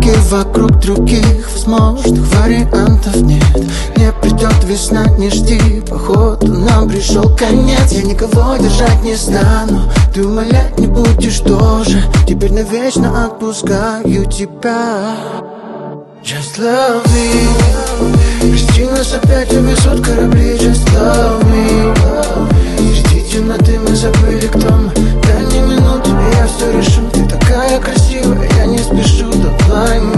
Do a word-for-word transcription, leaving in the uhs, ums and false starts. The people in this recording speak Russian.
круги вокруг других возможных вариантов нет. Не придет весна, не жди, походу нам пришел конец. Я никого держать не стану, ты умолять не будешь тоже. Теперь навечно отпускаю тебя. Just love me. Прости, нас опять увезут корабли. Just love me. Среди темноты мы забыли, кто мы. Дай мне минуту, и я все решу. Ты такая красивая, я не спешу. Don't lie me.